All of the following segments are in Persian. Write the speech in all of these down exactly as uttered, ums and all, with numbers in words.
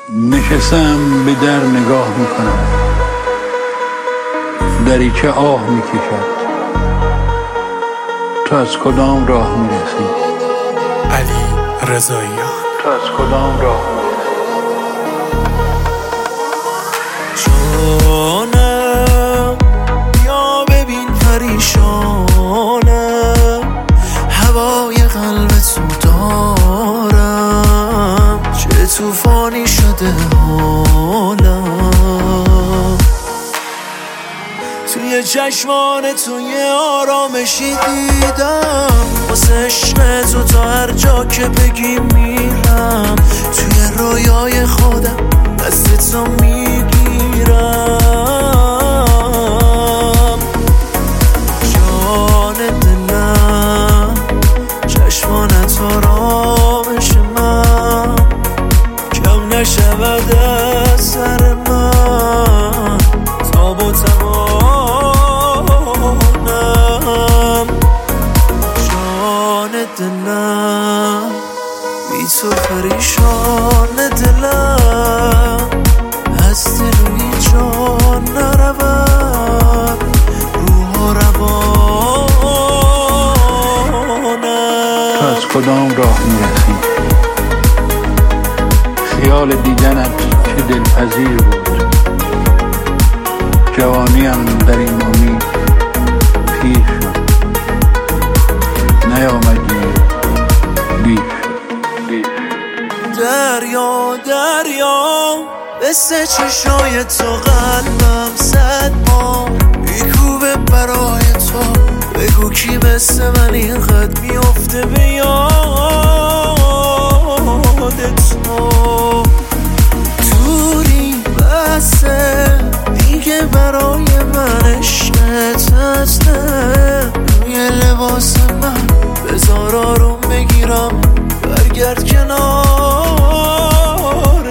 نشستم به در نگاه میکنم، دریچه آه میکشد. تو از کدام راه میرسی؟ علی رضاییان. تو از کدام راه میرسی؟ جانم بیا ببین پریشانم، هوای قلب تو دارم، چه طوفانی شده حالم. توی چشمان تو یه آرامشی دیدم، واسه عشق تو تا هر جا که بگی میرم، توی رویای خودم دست تو میگیرم. جان دلم چشمانت آرامش من، کم نشود از سر من تاب و توانم. جان دلم بی تو پریشان دلم، از دلوی جان نرود روح و روانم. تو از کدام راه میرسی؟ خیال دیدنت چه دلپذیر بود، جوانیم در این امید پیر شد. نیامدی دیر شد. دریا دریا مثل چشای تو قلبم صد بار میکوبه برای تو، بگو کی مثل من اینقدر میافته به یاد تو. دوری بسه دیگه برای من عشقت هسته، روی لباس من بذار آروم بگیرم، برگرد کنار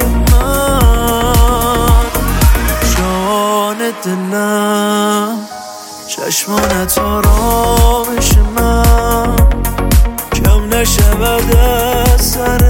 من. جان دلم چشمانت آرامش من، کم نشود از سر